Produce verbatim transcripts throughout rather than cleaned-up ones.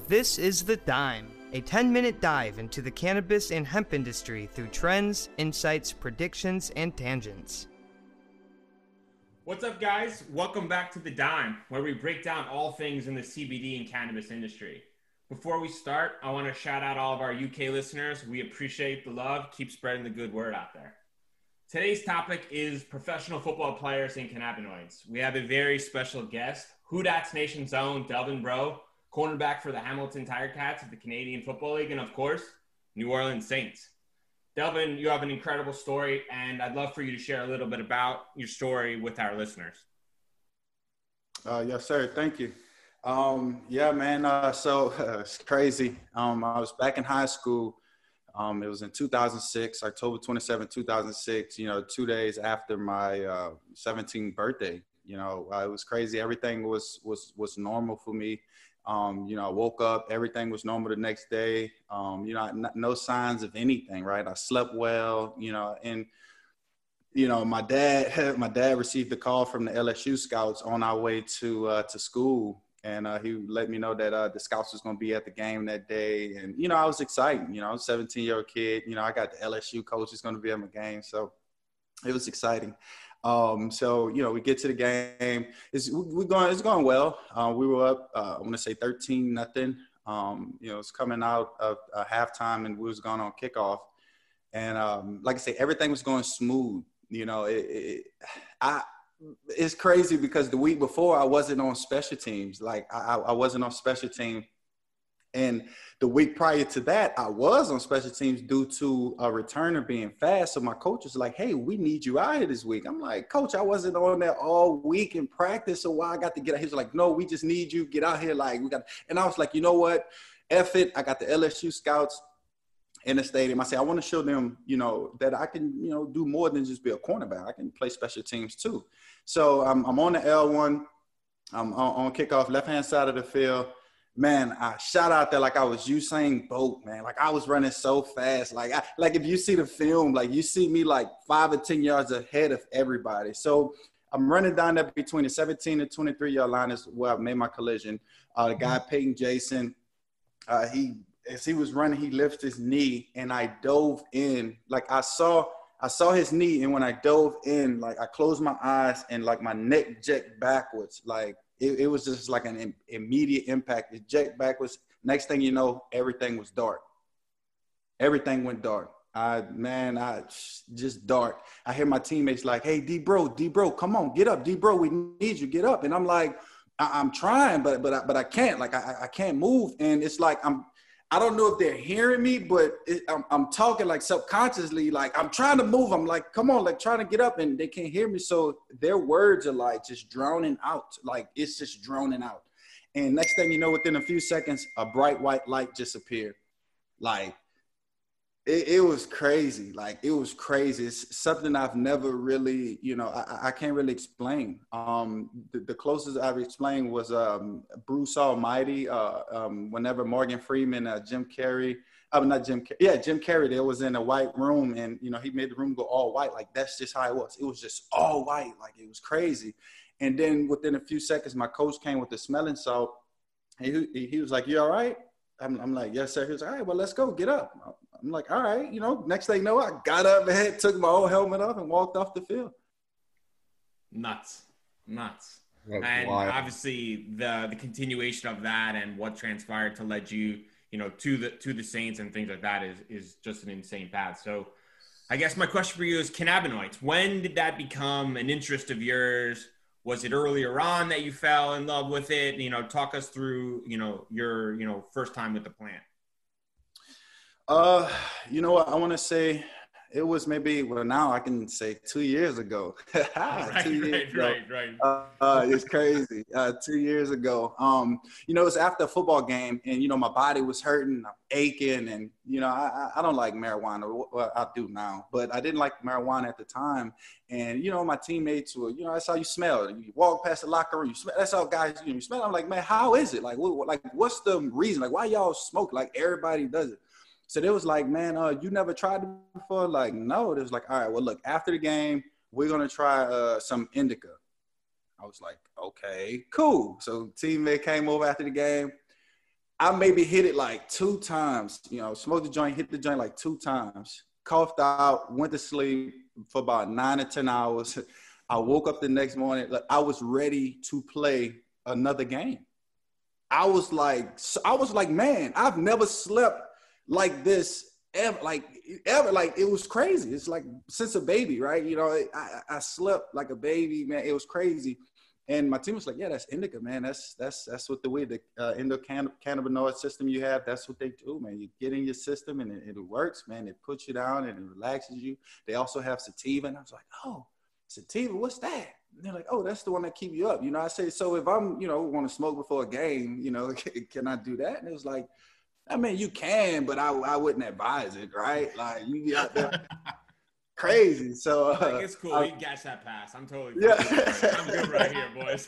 This is The Dime, a ten-minute dive into the cannabis and hemp industry through trends, insights, predictions, and tangents. What's up, guys? Welcome back to The Dime, where we break down all things in the C B D and cannabis industry. Before we start, I want to shout out all of our U K listeners. We appreciate the love. Keep spreading the good word out there. Today's topic is professional football players and cannabinoids. We have a very special guest, Who Dat's Nation's own Delvin Breaux, cornerback for the Hamilton Tiger Cats of the Canadian Football League, and of course, New Orleans Saints. Delvin, you have an incredible story, and I'd love for you to share a little bit about your story with our listeners. Uh, yes, sir. Thank you. Um, yeah, man. Uh, so uh, it's crazy. Um, I was back in high school. Um, it was in two thousand six, October twenty-seventh, two thousand six, you know, two days after my uh, seventeenth birthday. You know, uh, it was crazy. Everything was, was, was normal for me. Um, you know, I woke up, everything was normal the next day. Um, you know, n- no signs of anything, right? I slept well, you know, and, you know, my dad, my dad received a call from the L S U scouts on our way to, uh, to school. And uh, he let me know that uh, the scouts was going to be at the game that day. And, you know, I was excited. You know, I was a seventeen-year-old kid. You know, I got the L S U coach is going to be at my game. So it was exciting. Um, so, you know, we get to the game. It's, we're going, it's going well. Uh, we were up, uh, I want to say thirteen nothing. Um, you know, it's coming out of uh, halftime and we was going on kickoff. And um, like I say, everything was going smooth. You know, it, it, I, it's crazy because the week before I wasn't on special teams. Like I, I wasn't on special team. And the week prior to that, I was on special teams due to a returner being fast. So my coach was like, hey, we need you out here this week. I'm like, coach, I wasn't on there all week in practice. So why I got to get out? He was like, no, we just need you. Get out here. Like we got, and I was like, you know what? F it. I got the L S U scouts in the stadium. I say, I want to show them, you know, that I can, you know, do more than just be a cornerback. I can play special teams too. So um, I'm on the L one. I'm on, on kickoff, left-hand side of the field. Man, I shot out there like I was Usain Bolt, man. Like I was running so fast. Like, I, like if you see the film, like you see me like five or ten yards ahead of everybody. So I'm running down there between the seventeen and twenty-three yard line is where I made my collision. Uh, the guy, Peyton Jason, uh, he, as he was running, he lifted his knee and I dove in. Like I saw, I saw his knee. And when I dove in, like I closed my eyes and like my neck jerked backwards. Like, It, it was just like an im- immediate impact. It jetted backwards. Next thing you know, everything was dark. Everything went dark. I, man, I just dark. I hear my teammates like, hey, D-Bro, D-Bro, come on, get up. D-Bro, we need you, get up. And I'm like, I- I'm trying, but but I, but I can't. Like, I, I can't move. And it's like, I'm, I don't know if they're hearing me, but it, I'm, I'm talking like subconsciously, like I'm trying to move. I'm like, come on, like trying to get up and they can't hear me. So their words are like just drowning out. Like it's just droning out. And next thing you know, within a few seconds, a bright white light just appeared. Like it, it was crazy. Like it was crazy. It's something I've never really, you know, I, I can't really explain. Um, the, the closest I've explained was um, Bruce Almighty. Uh, um, whenever Morgan Freeman, uh, Jim Carrey, uh, not Jim, Car- yeah, Jim Carrey, there was in a white room and, you know, he made the room go all white. Like that's just how it was. It was just all white. Like it was crazy. And then within a few seconds, my coach came with the smelling salt. And he, he was like, you all right? I'm, I'm like, yes, sir. He was like, all right, well, let's go, get up. I'm like, all right, you know, next thing you know, I got up and took my old helmet off and walked off the field. Nuts. Nuts. That's and wild. obviously the the continuation of that and what transpired to lead you, you know, to the to the Saints and things like that is is just an insane path. So I guess my question for you is cannabinoids. When did that become an interest of yours? Was it earlier on that you fell in love with it? You know, talk us through, you know, your, you know, first time with the plant. Uh, you know what? I want to say it was maybe, well, now I can say two years ago. right, two years right, ago. right, right. Uh, uh, it's crazy. Uh, two years ago. Um, you know, it was after a football game and, you know, my body was hurting, I'm aching. And, you know, I, I don't like marijuana. Well, I do now, but I didn't like marijuana at the time. And, you know, my teammates were, you know, that's how you smell. You walk past the locker room, you smell, that's how guys, you know, you smell. I'm like, man, how is it? Like, what, like, what's the reason? Like, why y'all smoke? Like, everybody does it. So they was like, man, uh, you never tried it before? Like, no. It was like, all right, well, look, after the game, we're going to try uh, some indica. I was like, okay, cool. So teammate came over after the game. I maybe hit it like two times, you know, smoked the joint, hit the joint like two times, coughed out, went to sleep for about nine or ten hours. I woke up the next morning, like I was ready to play another game. I was like, I was like, man, I've never slept like this ever, like ever, like it was crazy. It's like since a baby, right? You know, I, I slept like a baby, man. It was crazy. And my team was like, yeah, that's indica, man. That's that's that's what the way the uh, endocannabinoid system you have. That's what they do, man. You get in your system and it, it works, man. It puts you down and it relaxes you. They also have sativa, and I was like, oh, sativa, what's that? And they're like, oh, that's the one that keep you up. You know, I say, so if I'm, you know, want to smoke before a game, you know, can I do that? And it was like, I mean, you can, but I I wouldn't advise it, right? Like you be out there. Crazy. So uh, like, it's cool. I, we can catch that pass. I'm totally yeah. I'm good right here, boys.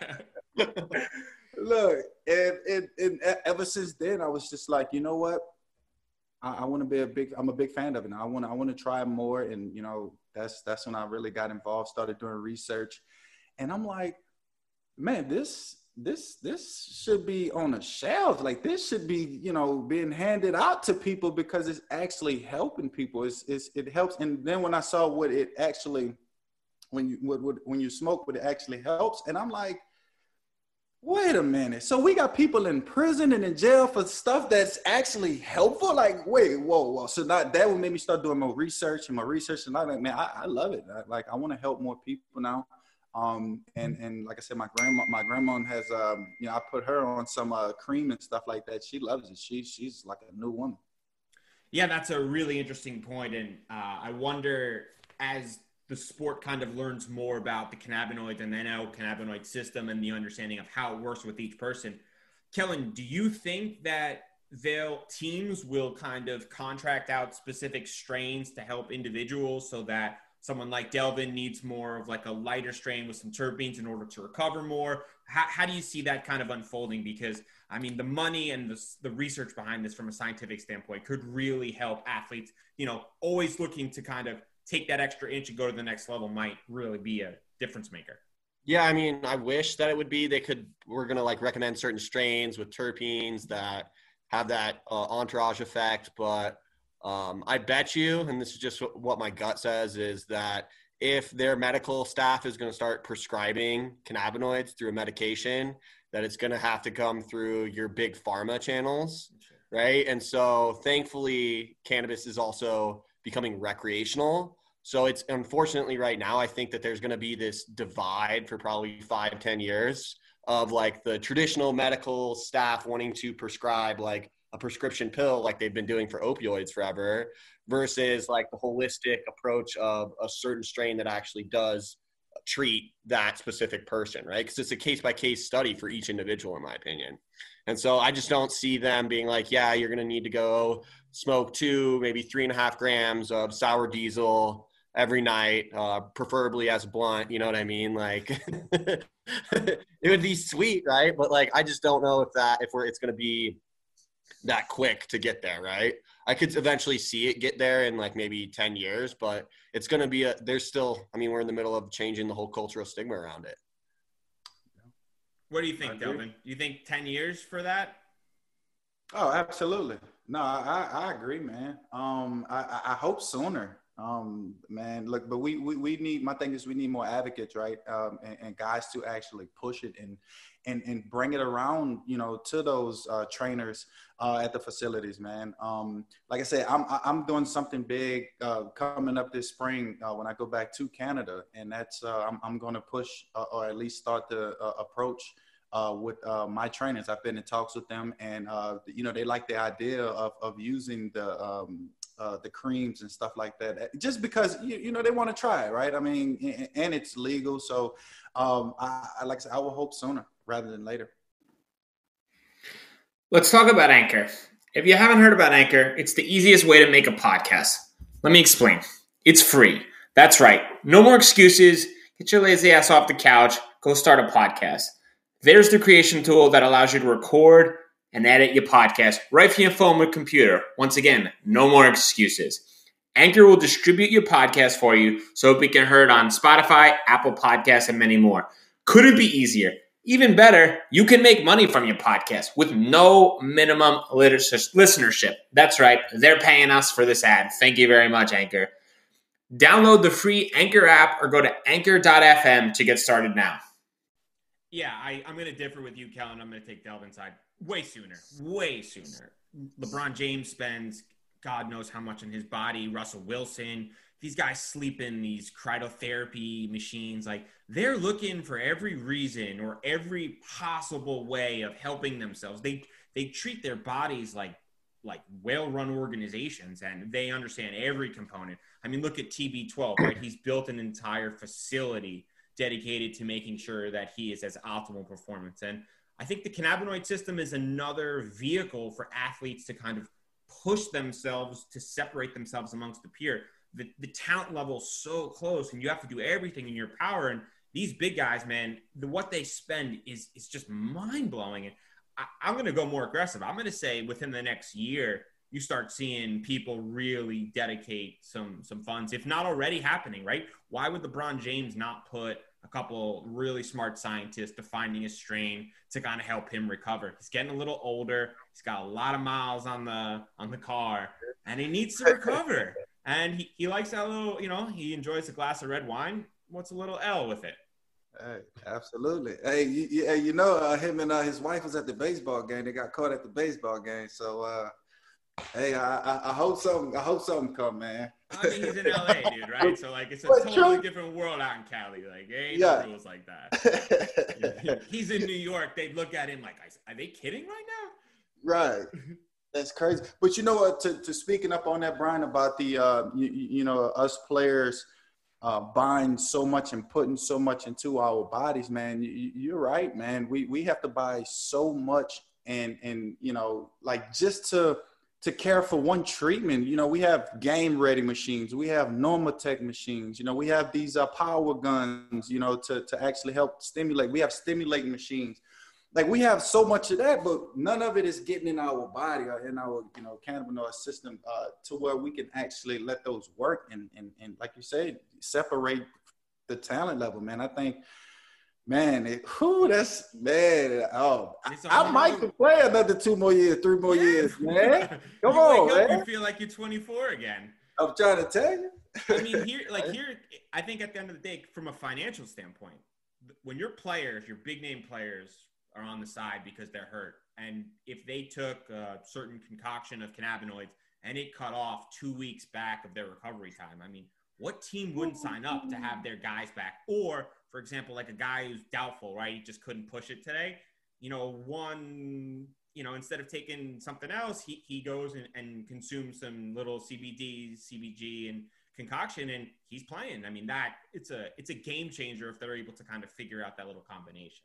Look, and, and, and ever since then, I was just like, you know what? I, I want to be a big. I'm a big fan of it. I want. I want to try more, and you know, that's that's when I really got involved. Started doing research, and I'm like, man, this. This this should be on a shelf. Like this should be, you know, being handed out to people because it's actually helping people. It's, it's it helps. And then when I saw what it actually, when you what, what, when you smoke, what it actually helps, and I'm like, wait a minute. So we got people in prison and in jail for stuff that's actually helpful. Like, wait, whoa, whoa. So not, that would make me start doing more research and more research. And I'm like, man, I, I love it. I, like I want to help more people now. Um, and, and like I said, my grandma, my grandma has, um, you know, I put her on some, uh, cream and stuff like that. She loves it. She, she's like a new woman. Yeah, that's a really interesting point. And, uh, I wonder as the sport kind of learns more about the cannabinoids and the endocannabinoid system and the understanding of how it works with each person. Kellen, do you think that they'll teams will kind of contract out specific strains to help individuals so that someone like Delvin needs more of like a lighter strain with some terpenes in order to recover more? How, how do you see that kind of unfolding? Because, I mean, the money and the, the research behind this from a scientific standpoint could really help athletes, you know, always looking to kind of take that extra inch and go to the next level might really be a difference maker. Yeah, I mean, I wish that it would be, they could, we're going to like recommend certain strains with terpenes that have that uh, entourage effect, but Um, I bet you, and this is just what my gut says, is that if their medical staff is going to start prescribing cannabinoids through a medication, that it's going to have to come through your big pharma channels, right? And so thankfully, cannabis is also becoming recreational. So it's unfortunately right now, I think that there's going to be this divide for probably five, ten years of like the traditional medical staff wanting to prescribe like a prescription pill like they've been doing for opioids forever versus like the holistic approach of a certain strain that actually does treat that specific person, right? Because it's a case-by-case study for each individual, in my opinion. And so I just don't see them being like, yeah, you're going to need to go smoke two, maybe three and a half grams of sour diesel every night, uh, preferably as a blunt, you know what I mean? Like it would be sweet, right? But like, I just don't know if that, if we're, it's going to be that quick to get there, right? I could eventually see it get there in like maybe ten years, but it's going to be a, there's still, I mean, we're in the middle of changing the whole cultural stigma around it. What do you think, Delvin? Do you think ten years for that? Oh, absolutely. No, I, I agree, man. Um, I, I hope sooner. Um, man, look, but we, we, we need, my thing is we need more advocates, right? Um, and, and guys to actually push it and, and, and bring it around, you know, to those uh, trainers uh, at the facilities, man. Um, like I said, I'm, I'm doing something big uh, coming up this spring uh, when I go back to Canada. And that's, uh, I'm, I'm going to push uh, or at least start the uh, approach Uh, with uh, my trainers. I've been in talks with them, and uh, you know, they like the idea of of using the um, uh, the creams and stuff like that, just because you, you know they want to try it, right? I mean, and, and it's legal, so um, I, I like I said, I will hope sooner rather than later. Let's talk about Anchor. If you haven't heard about Anchor, it's the easiest way to make a podcast. Let me explain. It's free. That's right. No more excuses. Get your lazy ass off the couch. Go start a podcast. There's the creation tool that allows you to record and edit your podcast right from your phone or computer. Once again, no more excuses. Anchor will distribute your podcast for you so it can be heard on Spotify, Apple Podcasts, and many more. Couldn't be easier. Even better, you can make money from your podcast with no minimum listenership. That's right. They're paying us for this ad. Thank you very much, Anchor. Download the free Anchor app or go to anchor dot f m to get started now. Yeah, I, I'm going to differ with you, Kellen. I'm going to take Delvin's side way sooner, way sooner. LeBron James spends God knows how much on his body. Russell Wilson. These guys sleep in these cryotherapy machines. Like, they're looking for every reason or every possible way of helping themselves. They they treat their bodies like like well-run organizations, and they understand every component. I mean, look at T B twelve, right? He's built an entire facility dedicated to making sure that he is as optimal performance. And I think the cannabinoid system is another vehicle for athletes to kind of push themselves to separate themselves amongst the peer. The, the talent level is so close, and you have to do everything in your power. And these big guys, man, the, what they spend is is just mind-blowing. And I, I'm going to go more aggressive. I'm going to say within the next year, you start seeing people really dedicate some some funds, if not already happening, right? Why would LeBron James not put a couple really smart scientists to finding a strain to kind of help him recover? He's getting a little older. He's got a lot of miles on the on the car, and he needs to recover. And he, he likes that little, you know, he enjoys a glass of red wine. What's a little L with it? Hey, absolutely. Hey, you, you, you know, uh, him and uh, his wife was at the baseball game. They got caught at the baseball game. So, uh, hey, I, I, I hope something. I hope something come, man. I mean, he's in L A, dude, right? So, like, it's a but totally true. different world out in Cali. Like, there ain't yeah. no rules like that. He's in New York. They look at him like, are they kidding right now? Right. That's crazy. But you know what, to, to speaking up on that, Brian, about the, uh, you, you know, us players uh, buying so much and putting so much into our bodies, man, you, you're right, man. We we have to buy so much and, and you know, like just to to care for one treatment. You know, we have game-ready machines. We have Normatec machines. You know, we have these uh, power guns, you know, to, to actually help stimulate. We have stimulating machines. Like, we have so much of that, but none of it is getting in our body or in our, you know, cannabinoid system uh, to where we can actually let those work and, and, and like you said, separate the talent level, man. I think, man, it, whew, that's, man, oh, I, I might could play another two more years, three more yeah. years, man. Come you on, wake up, man. You feel like you're twenty-four again. I'm trying to tell you. I mean, here, like here, I think at the end of the day, from a financial standpoint, when your players, your big name players, are on the side because they're hurt, and if they took a certain concoction of cannabinoids and it cut off two weeks back of their recovery time, I mean, what team wouldn't sign up to have their guys back? Or, for example, like a guy who's doubtful, right? He just couldn't push it today. You know, one, you know, instead of taking something else, he, he goes and, and consumes some little C B D, C B G, and concoction, and he's playing. I mean, that it's a it's a game changer if they're able to kind of figure out that little combination.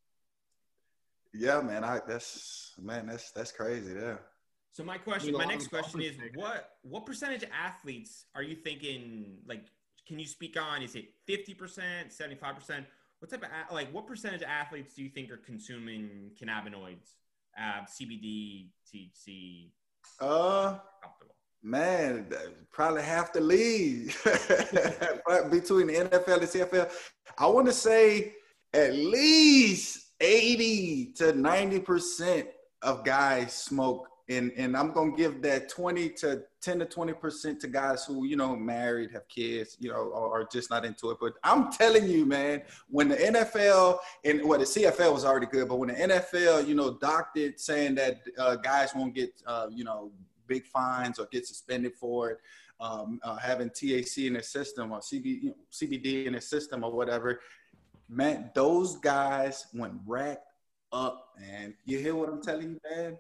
Yeah, man. I that's man. That's that's crazy. Yeah. So my question, my next question is, what what percentage of athletes are you thinking? Like, can you speak on? Is it fifty percent, seventy-five percent? What type of like what percentage of athletes do you think are consuming cannabinoids, uh, C B D, T H C? Uh, man, probably half the league between the N F L and C F L. I want to say at least eighty to ninety percent of guys smoke, and, and I'm going to give that twenty to ten to twenty percent to guys who, you know, married, have kids, you know, or are just not into it. But I'm telling you, man, when the N F L and well, the C F L was already good, but when the N F L, you know, docked it saying that uh, guys won't get, uh, you know, big fines or get suspended for it, um, uh, having T H C in their system or C B, you know, C B D in their system or whatever, man, those guys went racked up, man. You hear what I'm telling you, man?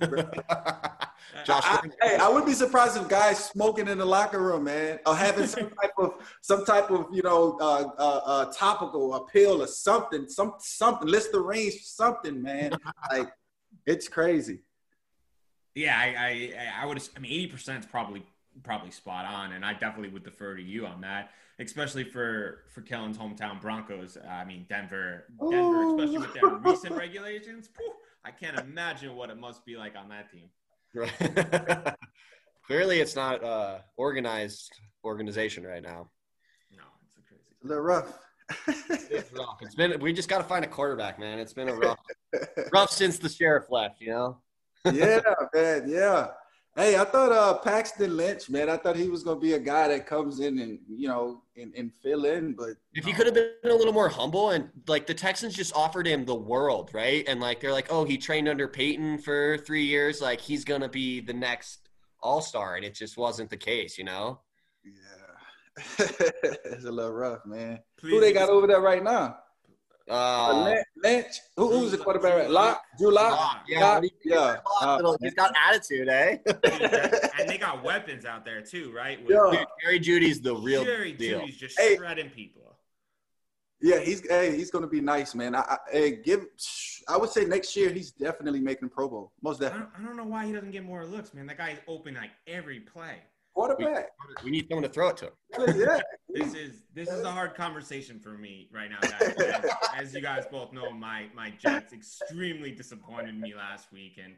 Josh, I, I, hey, I would be surprised if guys smoking in the locker room, man, or having some type of some type of you know uh, uh, uh, topical, a pill or something, some something, Listerine, something, man. Like, it's crazy. Yeah, I I, I would. I mean, eighty percent is probably probably spot on, and I definitely would defer to you on that, especially for for Kellen's hometown Broncos. Uh, I mean, Denver, Denver, especially with their recent regulations. Whew, I can't imagine what it must be like on that team. Right. Clearly, it's not uh, organized organization right now. No, it's a crazy. A little rough. It's rough. It's been. We just got to find a quarterback, man. It's been a rough, rough since the sheriff left. You know. Yeah, man. Yeah. Hey, I thought uh, Paxton Lynch, man. I thought he was gonna be a guy that comes in and you know and, and fill in. But if he could have been a little more humble, and like the Texans just offered him the world, right? And like they're like, oh, he trained under Peyton for three years, like he's gonna be the next all-star, and it just wasn't the case, you know. Yeah, it's a little rough, man. Please. Who they got over there right now? Uh, Lynch. Who, who's the quarterback? Right? Lock, Drew Lock. Lock. Yeah, Lock. He, yeah. Uh, he's got attitude, eh? And they got weapons out there too, right? With, yeah. Dude, Jerry Jeudy's the real Jerry deal. Judy's just hey. shredding people. Yeah, he's hey, he's gonna be nice, man. I, I hey, give. I would say next year he's definitely making Pro Bowl, most definitely. I don't, I don't know why he doesn't get more looks, man. That guy's open like every play. Quarterback. We, we need someone to throw it to him. Yeah. This is this is a hard conversation for me right now, guys. As, as you guys both know, my my Jets extremely disappointed me last week, and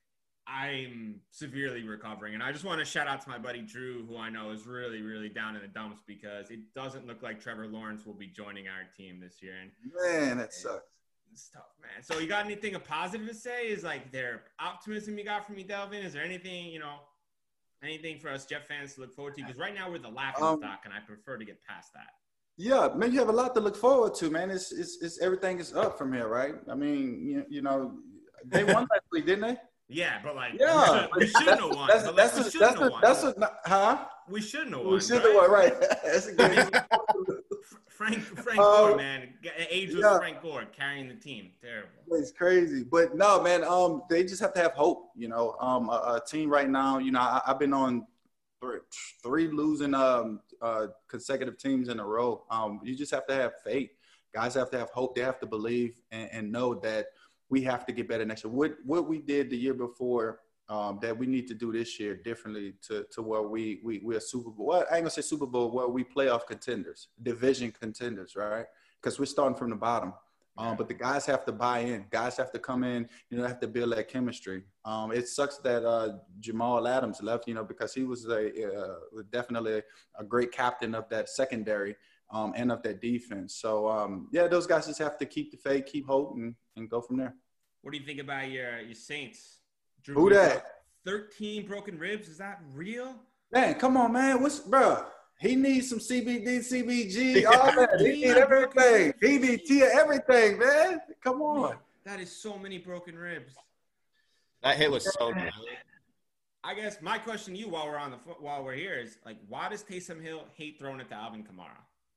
I'm severely recovering. And I just want to shout out to my buddy Drew, who I know is really, really down in the dumps because it doesn't look like Trevor Lawrence will be joining our team this year. And man, that sucks. It's tough, man. So you got anything of positive to say? Is like their optimism you got from me, Delvin? Is there anything, you know, anything for us Jet fans to look forward to? Because right now we're the laughing um, stock, and I prefer to get past that. Yeah, man, you have a lot to look forward to, man. It's it's, it's everything is up from here, right? I mean, you, you know, they won last week, didn't they? Yeah, but like, yeah, we shouldn't have won. That's like, that's a, that's a, that's a, huh? We shouldn't have won. We shouldn't have won, right? That's a good. Frank Frank uh, Gore, man, ageless yeah. Frank Gore carrying the team, terrible. It's crazy, but no, man. Um, they just have to have hope, you know. Um, a, a team right now, you know, I, I've been on three, three losing um uh consecutive teams in a row. Um, you just have to have faith. Guys have to have hope. They have to believe and, and know that we have to get better next year. What what we did the year before, um, that we need to do this year differently to to where we we we're Super Bowl. Well, I ain't gonna say Super Bowl, where we playoff contenders, division contenders, right? Because we're starting from the bottom. Um, but the guys have to buy in. Guys have to come in. You know, have to build that chemistry. Um, it sucks that uh, Jamal Adams left. You know, because he was a uh, definitely a, a great captain of that secondary um, and of that defense. So um, yeah, those guys just have to keep the faith, keep hope, and, and go from there. What do you think about your your Saints? Drew Who that? thirteen broken ribs. Is that real? Man, come on, man. What's bro? He needs some C B D, C B G, all that. He needs everything. D B T, everything, man. Come on. That is so many broken ribs. That hit was so good. I guess my question to you while we're on the while we're here is like, why does Taysom Hill hate throwing it to Alvin Kamara?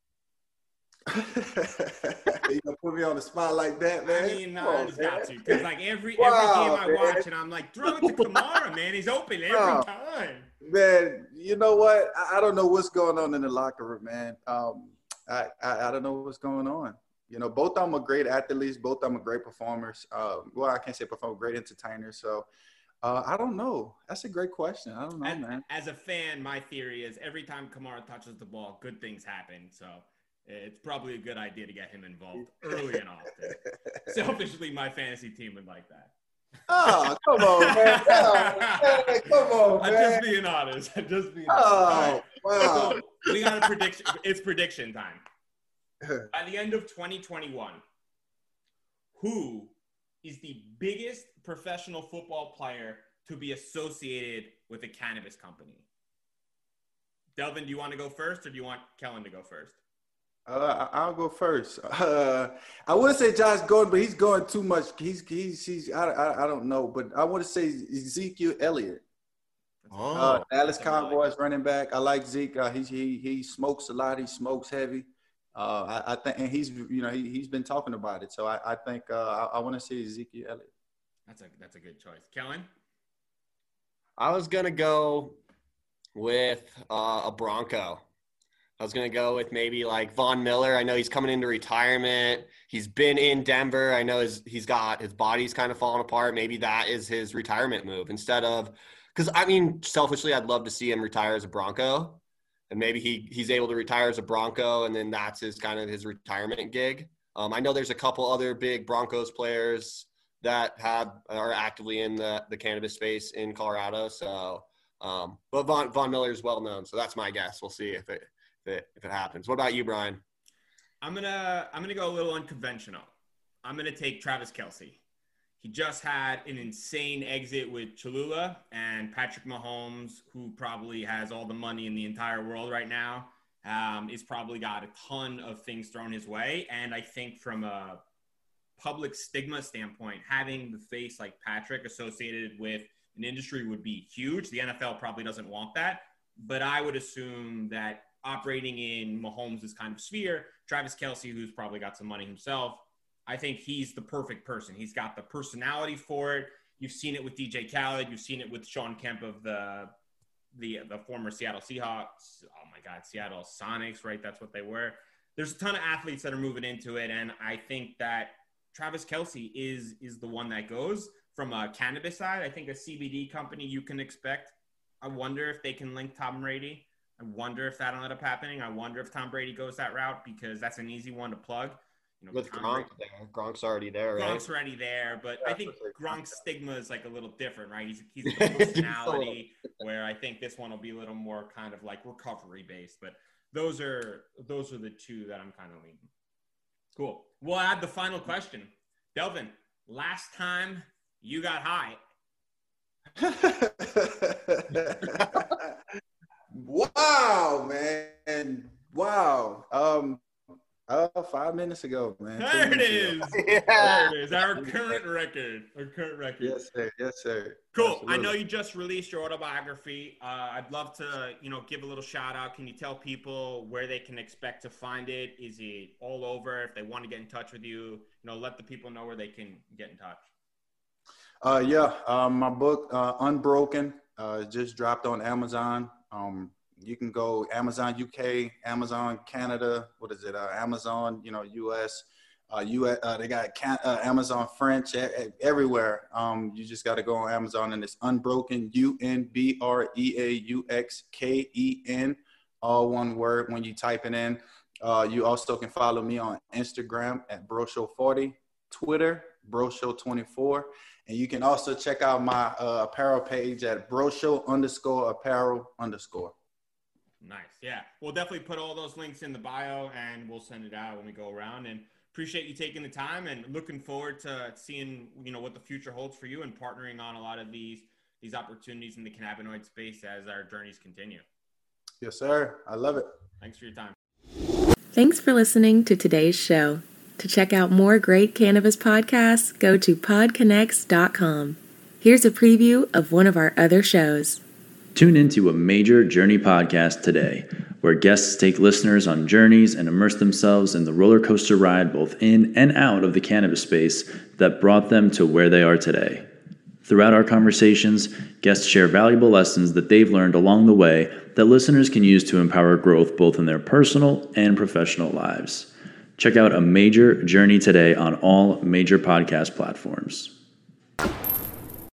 You gonna put me on the spot like that, man? I mean, no, I just got to because like every wow, every game I man. watch, and I'm like, throw it to Kamara, man. He's open every wow. time. Man, you know what? I, I don't know what's going on in the locker room, man. Um, I, I I don't know what's going on. You know, both of them are great athletes. Both of them are great performers. Um, well, I can't say performer, great entertainers. So. Uh, I don't know. That's a great question. I don't know, as, man. As a fan, my theory is every time Kamara touches the ball, good things happen. So it's probably a good idea to get him involved early and often. Selfishly, my fantasy team would like that. Oh, come on, man. Oh, man. Come on, man. I'm just being honest. I'm just being honest. Oh, right. Wow. So we got a prediction. It's prediction time. By the end of twenty twenty-one, who is the biggest professional football player to be associated with a cannabis company? Delvin, do you want to go first or do you want Kellen to go first? Uh, I'll go first. Uh, I would say Josh Gordon, but he's going too much. He's, he's, he's I, I, I don't know, but I want to say Ezekiel Elliott. Oh, uh, Dallas Cowboys like running back. I like Zeke. Uh, he, he, he smokes a lot. He smokes heavy. Uh, I, I think, and he's, you know, he, he's been talking about it. So I, I think uh, I, I want to say Ezekiel Elliott. That's a, that's a good choice. Kellen? I was going to go with uh, a Bronco. I was going to go with maybe like Von Miller. I know he's coming into retirement. He's been in Denver. I know his, he's got his body's kind of falling apart. Maybe that is his retirement move instead of, because I mean, selfishly, I'd love to see him retire as a Bronco. And maybe he he's able to retire as a Bronco, and then that's his kind of his retirement gig. Um, I know there's a couple other big Broncos players that have are actively in the, the cannabis space in Colorado. So, um, but Von Von Miller is well known, so that's my guess. We'll see if it if it if it happens. What about you, Brian? I'm gonna I'm gonna go a little unconventional. I'm gonna take Travis Kelce. He just had an insane exit with Cholula, and Patrick Mahomes, who probably has all the money in the entire world right now, um, is probably got a ton of things thrown his way. And I think from a public stigma standpoint, having the face like Patrick associated with an industry would be huge. The N F L probably doesn't want that, but I would assume that operating in Mahomes' kind of sphere, Travis Kelce, who's probably got some money himself, I think he's the perfect person. He's got the personality for it. You've seen it with D J Khaled. You've seen it with Sean Kemp of the the the former Seattle Seahawks. Oh my God, Seattle Sonics, right? That's what they were. There's a ton of athletes that are moving into it, and I think that Travis Kelce is is the one that goes. From a cannabis side, I think a C B D company you can expect. I wonder if they can link Tom Brady. I wonder if that'll end up happening. I wonder if Tom Brady goes that route, because that's an easy one to plug. You know, With Tom Gronk Brady, there. Gronk's already there, right? Gronk's already there, but Yeah, I think for sure. Gronk's stigma is like a little different, right? He's he's a personality, where I think this one will be a little more kind of like recovery based. But those are those are the two that I'm kind of leaning. Cool. We'll add the final question. Delvin, last time you got high. Wow, man. Wow. Um, uh, five minutes ago, man. Two There it minutes is. ago. There Yeah. it is. Our current record. Our current record. Yes, sir. Yes, sir. Cool. I Absolutely. know you just released your autobiography. Uh, I'd love to, you know, give a little shout out. Can you tell people where they can expect to find it? Is it all over? If they want to get in touch with you, you know, let the people know where they can get in touch. Uh, yeah. Um, my book, uh, Unbroken, uh, just dropped on Amazon. Um, you can go Amazon U K, Amazon Canada. What is it? Uh, Amazon, you know, U S. Uh, you uh, they got can- uh, Amazon French e- everywhere. Um, you just got to go on Amazon, and it's Unbroken, U N B R E A U X K E N, all one word when you type it in. Uh, you also can follow me on Instagram at Bro Show forty, Twitter Bro Show twenty-four, and you can also check out my uh, apparel page at Bro Show underscore apparel underscore. Nice. Yeah. We'll definitely put all those links in the bio, and we'll send it out when we go around. And appreciate you taking the time, and looking forward to seeing, you know, what the future holds for you, and partnering on a lot of these these opportunities in the cannabinoid space as our journeys continue. Yes, sir. I love it. Thanks for your time. Thanks for listening to today's show. To check out more great cannabis podcasts, go to pod connects dot com. Here's a preview of one of our other shows. Tune into a Major Journey podcast today, where guests take listeners on journeys and immerse themselves in the roller coaster ride both in and out of the cannabis space that brought them to where they are today. Throughout our conversations, guests share valuable lessons that they've learned along the way that listeners can use to empower growth both in their personal and professional lives. Check out A Major Journey today on all major podcast platforms.